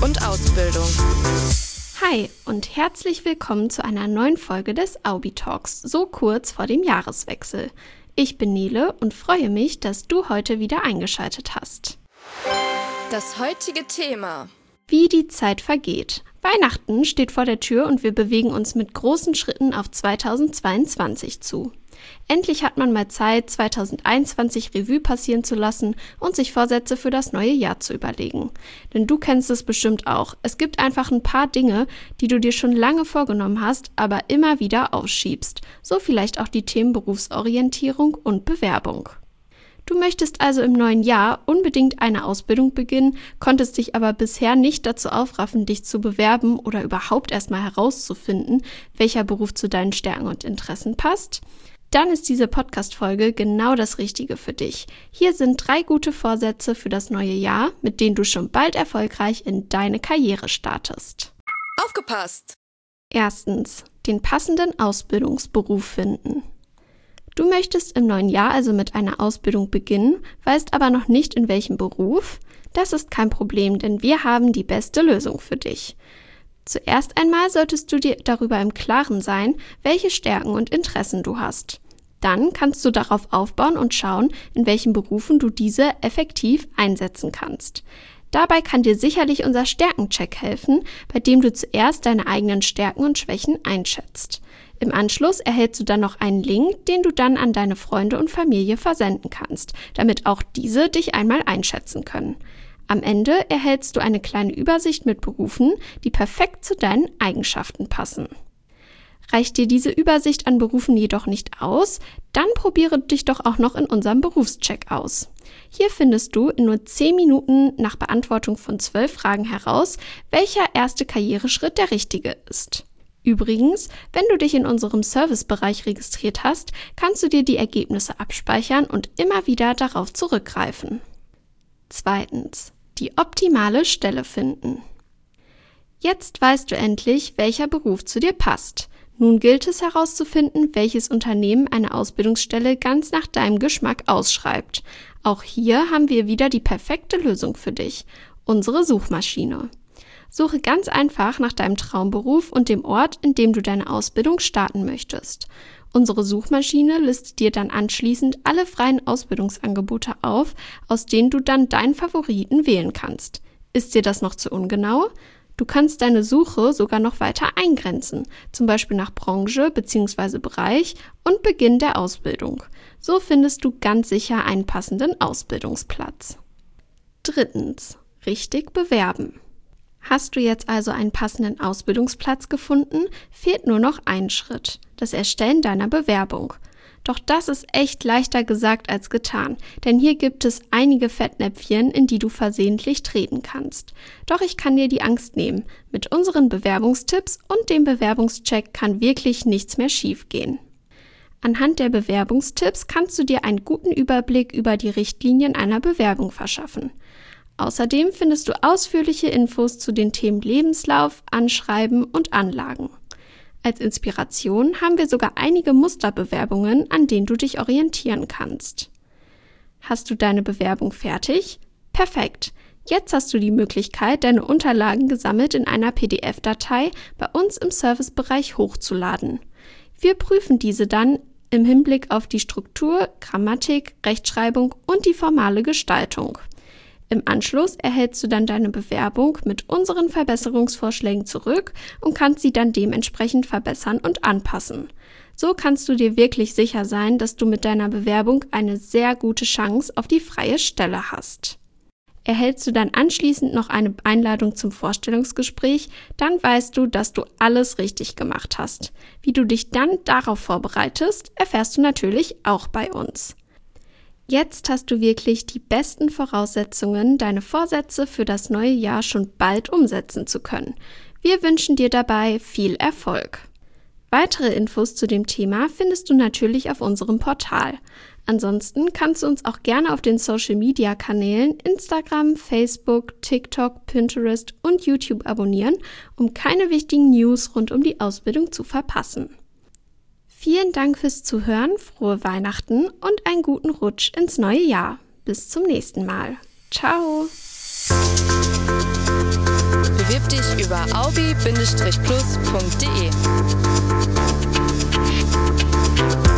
und Ausbildung. Hi und herzlich willkommen zu einer neuen Folge des Aubi Talks, so kurz vor dem Jahreswechsel. Ich bin Nele und freue mich, dass du heute wieder eingeschaltet hast. Das heutige Thema: Wie die Zeit vergeht. Weihnachten steht vor der Tür und wir bewegen uns mit großen Schritten auf 2022 zu. Endlich hat man mal Zeit, 2021 Revue passieren zu lassen und sich Vorsätze für das neue Jahr zu überlegen. Denn du kennst es bestimmt auch. Es gibt einfach ein paar Dinge, die du dir schon lange vorgenommen hast, aber immer wieder aufschiebst. So vielleicht auch die Themen Berufsorientierung und Bewerbung. Du möchtest also im neuen Jahr unbedingt eine Ausbildung beginnen, konntest dich aber bisher nicht dazu aufraffen, dich zu bewerben oder überhaupt erstmal herauszufinden, welcher Beruf zu deinen Stärken und Interessen passt? Dann ist diese Podcast-Folge genau das Richtige für dich. Hier sind 3 gute Vorsätze für das neue Jahr, mit denen du schon bald erfolgreich in deine Karriere startest. Aufgepasst! Erstens, den passenden Ausbildungsberuf finden. Du möchtest im neuen Jahr also mit einer Ausbildung beginnen, weißt aber noch nicht in welchem Beruf? Das ist kein Problem, denn wir haben die beste Lösung für dich. Zuerst einmal solltest du dir darüber im Klaren sein, welche Stärken und Interessen du hast. Dann kannst du darauf aufbauen und schauen, in welchen Berufen du diese effektiv einsetzen kannst. Dabei kann dir sicherlich unser Stärkencheck helfen, bei dem du zuerst deine eigenen Stärken und Schwächen einschätzt. Im Anschluss erhältst du dann noch einen Link, den du dann an deine Freunde und Familie versenden kannst, damit auch diese dich einmal einschätzen können. Am Ende erhältst du eine kleine Übersicht mit Berufen, die perfekt zu deinen Eigenschaften passen. Reicht dir diese Übersicht an Berufen jedoch nicht aus, dann probiere dich doch auch noch in unserem Berufscheck aus. Hier findest du in nur 10 Minuten nach Beantwortung von 12 Fragen heraus, welcher erste Karriereschritt der richtige ist. Übrigens, wenn du dich in unserem Servicebereich registriert hast, kannst du dir die Ergebnisse abspeichern und immer wieder darauf zurückgreifen. Zweitens, die optimale Stelle finden. Jetzt weißt du endlich, welcher Beruf zu dir passt. Nun gilt es herauszufinden, welches Unternehmen eine Ausbildungsstelle ganz nach deinem Geschmack ausschreibt. Auch hier haben wir wieder die perfekte Lösung für dich: unsere Suchmaschine. Suche ganz einfach nach deinem Traumberuf und dem Ort, in dem du deine Ausbildung starten möchtest. Unsere Suchmaschine listet dir dann anschließend alle freien Ausbildungsangebote auf, aus denen du dann deinen Favoriten wählen kannst. Ist dir das noch zu ungenau? Du kannst deine Suche sogar noch weiter eingrenzen, zum Beispiel nach Branche bzw. Bereich und Beginn der Ausbildung. So findest du ganz sicher einen passenden Ausbildungsplatz. Drittens, richtig bewerben. Hast du jetzt also einen passenden Ausbildungsplatz gefunden, fehlt nur noch ein Schritt: das Erstellen deiner Bewerbung. Doch das ist echt leichter gesagt als getan, denn hier gibt es einige Fettnäpfchen, in die du versehentlich treten kannst. Doch ich kann dir die Angst nehmen. Mit unseren Bewerbungstipps und dem Bewerbungscheck kann wirklich nichts mehr schiefgehen. Anhand der Bewerbungstipps kannst du dir einen guten Überblick über die Richtlinien einer Bewerbung verschaffen. Außerdem findest du ausführliche Infos zu den Themen Lebenslauf, Anschreiben und Anlagen. Als Inspiration haben wir sogar einige Musterbewerbungen, an denen du dich orientieren kannst. Hast du deine Bewerbung fertig? Perfekt! Jetzt hast du die Möglichkeit, deine Unterlagen gesammelt in einer PDF-Datei bei uns im Servicebereich hochzuladen. Wir prüfen diese dann im Hinblick auf die Struktur, Grammatik, Rechtschreibung und die formale Gestaltung. Im Anschluss erhältst du dann deine Bewerbung mit unseren Verbesserungsvorschlägen zurück und kannst sie dann dementsprechend verbessern und anpassen. So kannst du dir wirklich sicher sein, dass du mit deiner Bewerbung eine sehr gute Chance auf die freie Stelle hast. Erhältst du dann anschließend noch eine Einladung zum Vorstellungsgespräch, dann weißt du, dass du alles richtig gemacht hast. Wie du dich dann darauf vorbereitest, erfährst du natürlich auch bei uns. Jetzt hast du wirklich die besten Voraussetzungen, deine Vorsätze für das neue Jahr schon bald umsetzen zu können. Wir wünschen dir dabei viel Erfolg. Weitere Infos zu dem Thema findest du natürlich auf unserem Portal. Ansonsten kannst du uns auch gerne auf den Social-Media-Kanälen Instagram, Facebook, TikTok, Pinterest und YouTube abonnieren, um keine wichtigen News rund um die Ausbildung zu verpassen. Vielen Dank fürs Zuhören, frohe Weihnachten und einen guten Rutsch ins neue Jahr. Bis zum nächsten Mal. Ciao! Bewirb dich über aubi-plus.de.